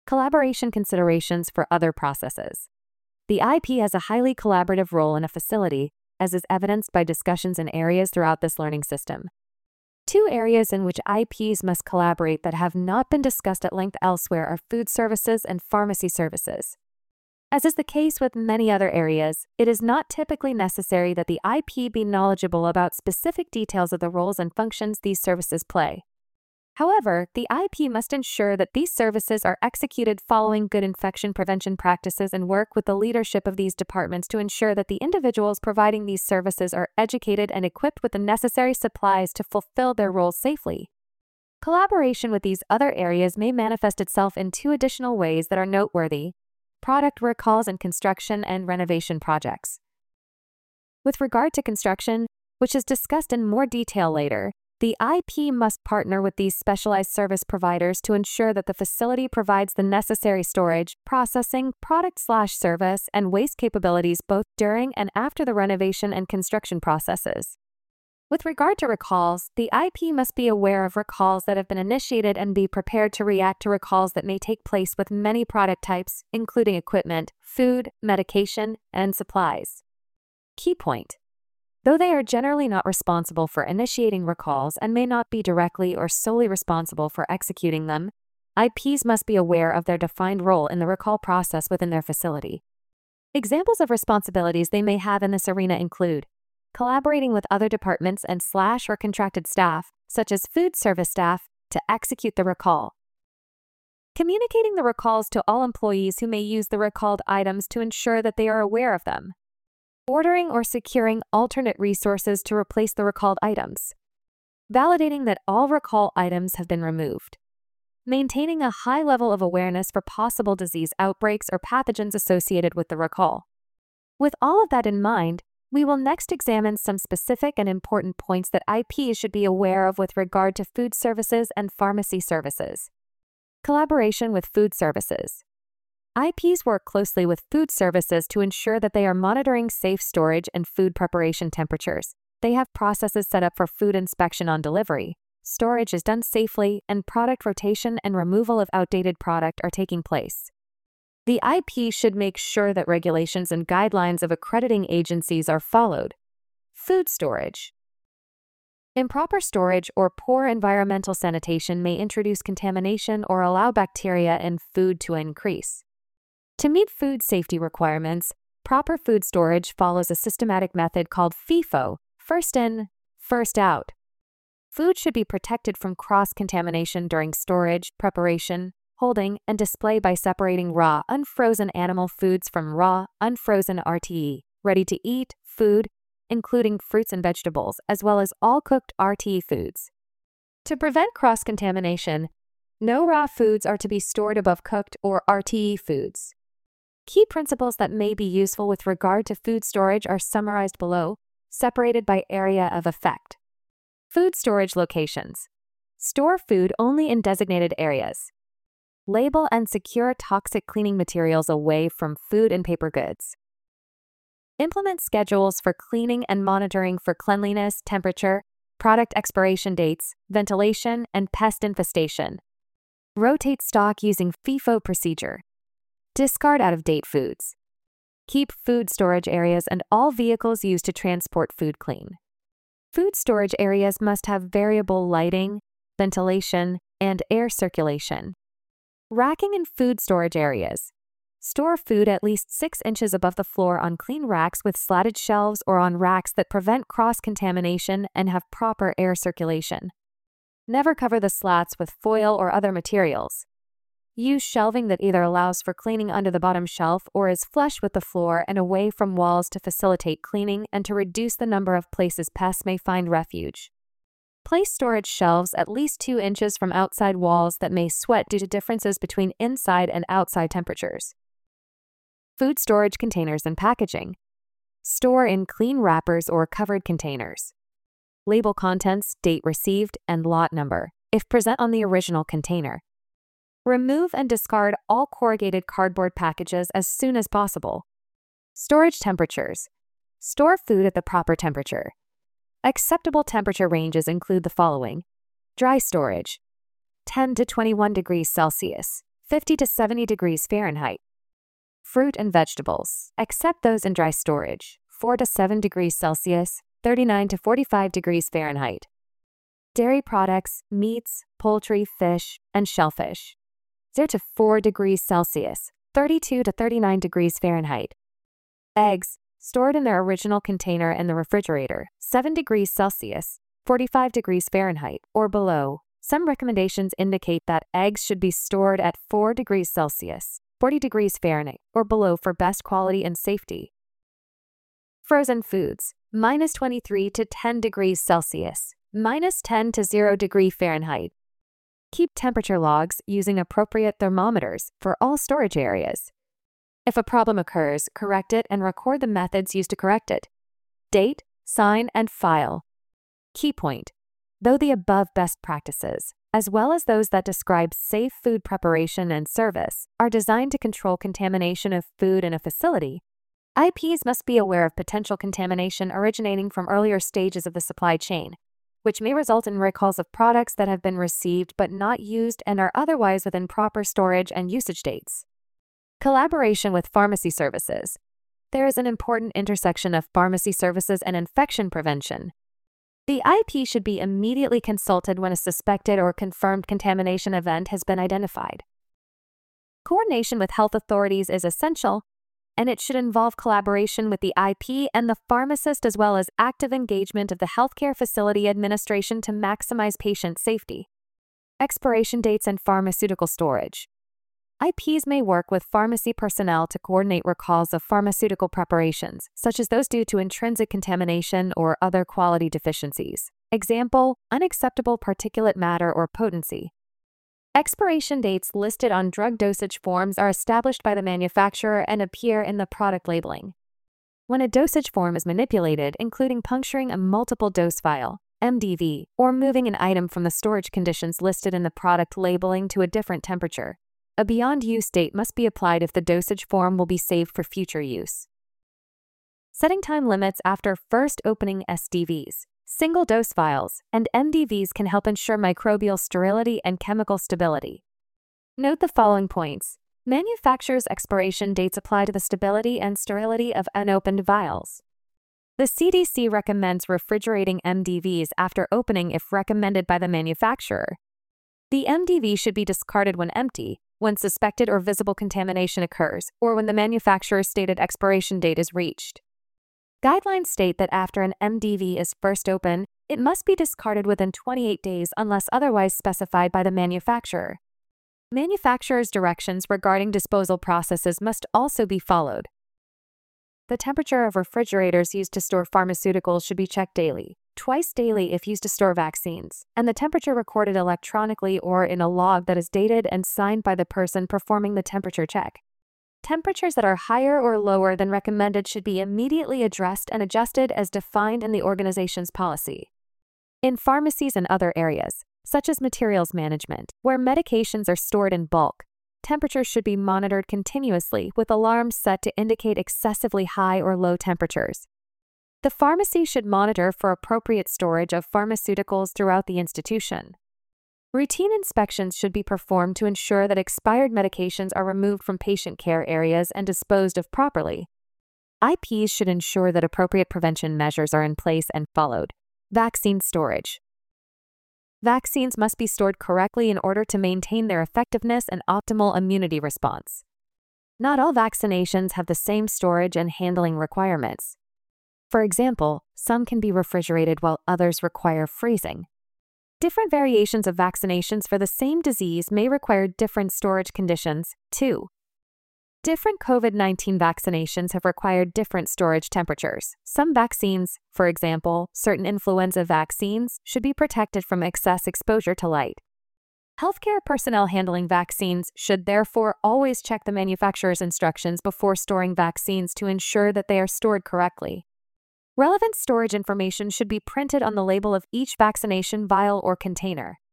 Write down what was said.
Collaboration considerations for other processes. The IP has a highly collaborative role in a facility, as is evidenced by discussions in areas throughout this learning system. Two areas in which IPs must collaborate that have not been discussed at length elsewhere are food services and pharmacy services. As is the case with many other areas, it is not typically necessary that the IP be knowledgeable about specific details of the roles and functions these services play. However, the IP must ensure that these services are executed following good infection prevention practices and work with the leadership of these departments to ensure that the individuals providing these services are educated and equipped with the necessary supplies to fulfill their roles safely. Collaboration with these other areas may manifest itself in two additional ways that are noteworthy: product recalls and construction and renovation projects. With regard to construction, which is discussed in more detail later, the IP must partner with these specialized service providers to ensure that the facility provides the necessary storage, processing, product/service, and waste capabilities both during and after the renovation and construction processes. With regard to recalls, the IP must be aware of recalls that have been initiated and be prepared to react to recalls that may take place with many product types, including equipment, food, medication, and supplies. Key point: though they are generally not responsible for initiating recalls and may not be directly or solely responsible for executing them, IPs must be aware of their defined role in the recall process within their facility. Examples of responsibilities they may have in this arena include collaborating with other departments and / or contracted staff, such as food service staff, to execute the recall. Communicating the recalls to all employees who may use the recalled items to ensure that they are aware of them. Ordering or securing alternate resources to replace the recalled items. Validating that all recall items have been removed. Maintaining a high level of awareness for possible disease outbreaks or pathogens associated with the recall. With all of that in mind, we will next examine some specific and important points that IPs should be aware of with regard to food services and pharmacy services. Collaboration with food services. IPs work closely with food services to ensure that they are monitoring safe storage and food preparation temperatures. They have processes set up for food inspection on delivery. Storage is done safely, and product rotation and removal of outdated product are taking place. The IP should make sure that regulations and guidelines of accrediting agencies are followed. Food storage. Improper storage or poor environmental sanitation may introduce contamination or allow bacteria in food to increase. To meet food safety requirements, proper food storage follows a systematic method called FIFO, first in, first out. Food should be protected from cross-contamination during storage, preparation, holding, and display by separating raw, unfrozen animal foods from raw, unfrozen RTE, ready-to-eat, food, including fruits and vegetables, as well as all cooked RTE foods. To prevent cross-contamination, no raw foods are to be stored above cooked or RTE foods. Key principles that may be useful with regard to food storage are summarized below, separated by area of effect. Food storage locations. Store food only in designated areas. Label and secure toxic cleaning materials away from food and paper goods. Implement schedules for cleaning and monitoring for cleanliness, temperature, product expiration dates, ventilation, and pest infestation. Rotate stock using FIFO procedure. Discard out-of-date foods. Keep food storage areas and all vehicles used to transport food clean. Food storage areas must have variable lighting, ventilation, and air circulation. Racking in food storage areas. Store food at least 6 inches above the floor on clean racks with slatted shelves or on racks that prevent cross-contamination and have proper air circulation. Never cover the slats with foil or other materials. Use shelving that either allows for cleaning under the bottom shelf or is flush with the floor and away from walls to facilitate cleaning and to reduce the number of places pests may find refuge. Place storage shelves at least 2 inches from outside walls that may sweat due to differences between inside and outside temperatures. Food storage containers and packaging. Store in clean wrappers or covered containers. Label contents, date received, and lot number, if present on the original container. Remove and discard all corrugated cardboard packages as soon as possible. Storage temperatures. Store food at the proper temperature. Acceptable temperature ranges include the following: dry storage, 10 to 21 degrees Celsius, 50 to 70 degrees Fahrenheit. Fruit and vegetables, except those in dry storage, 4 to 7 degrees Celsius, 39 to 45 degrees Fahrenheit. Dairy products, meats, poultry, fish, and shellfish, 0 to 4 degrees Celsius, 32 to 39 degrees Fahrenheit. Eggs, stored in their original container in the refrigerator, 7 degrees Celsius, 45 degrees Fahrenheit, or below. Some recommendations indicate that eggs should be stored at 4 degrees Celsius, 40 degrees Fahrenheit, or below for best quality and safety. Frozen foods, minus 23 to 10 degrees Celsius, minus 10 to 0 degree Fahrenheit. Keep temperature logs using appropriate thermometers for all storage areas. If a problem occurs, correct it and record the methods used to correct it. Date, sign, and file. Key point: though the above best practices, as well as those that describe safe food preparation and service, are designed to control contamination of food in a facility, IPs must be aware of potential contamination originating from earlier stages of the supply chain, which may result in recalls of products that have been received but not used and are otherwise within proper storage and usage dates. Collaboration with pharmacy services. There is an important intersection of pharmacy services and infection prevention. The IP should be immediately consulted when a suspected or confirmed contamination event has been identified. Coordination with health authorities is essential, and it should involve collaboration with the IP and the pharmacist as well as active engagement of the healthcare facility administration to maximize patient safety. Expiration dates and pharmaceutical storage. IPs may work with pharmacy personnel to coordinate recalls of pharmaceutical preparations, such as those due to intrinsic contamination or other quality deficiencies. Example, unacceptable particulate matter or potency. Expiration dates listed on drug dosage forms are established by the manufacturer and appear in the product labeling. When a dosage form is manipulated, including puncturing a multiple dose vial, MDV, or moving an item from the storage conditions listed in the product labeling to a different temperature, a beyond use date must be applied if the dosage form will be saved for future use. Setting time limits after first opening SDVs, single-dose vials, and MDVs can help ensure microbial sterility and chemical stability. Note the following points. Manufacturer's expiration dates apply to the stability and sterility of unopened vials. The CDC recommends refrigerating MDVs after opening if recommended by the manufacturer. The MDV should be discarded when empty, when suspected or visible contamination occurs, or when the manufacturer's stated expiration date is reached. Guidelines state that after an MDV is first opened, it must be discarded within 28 days unless otherwise specified by the manufacturer. Manufacturer's directions regarding disposal processes must also be followed. The temperature of refrigerators used to store pharmaceuticals should be checked daily, twice daily if used to store vaccines, and the temperature recorded electronically or in a log that is dated and signed by the person performing the temperature check. Temperatures that are higher or lower than recommended should be immediately addressed and adjusted as defined in the organization's policy. In pharmacies and other areas, such as materials management, where medications are stored in bulk, temperatures should be monitored continuously with alarms set to indicate excessively high or low temperatures. The pharmacy should monitor for appropriate storage of pharmaceuticals throughout the institution. Routine inspections should be performed to ensure that expired medications are removed from patient care areas and disposed of properly. IPs should ensure that appropriate prevention measures are in place and followed. Vaccine storage. Vaccines must be stored correctly in order to maintain their effectiveness and optimal immunity response. Not all vaccinations have the same storage and handling requirements. For example, some can be refrigerated while others require freezing. Different variations of vaccinations for the same disease may require different storage conditions, too. Different COVID-19 vaccinations have required different storage temperatures. Some vaccines, for example, certain influenza vaccines, should be protected from excess exposure to light. Healthcare personnel handling vaccines should therefore always check the manufacturer's instructions before storing vaccines to ensure that they are stored correctly. Relevant storage information should be printed on the label of each vaccination vial or container.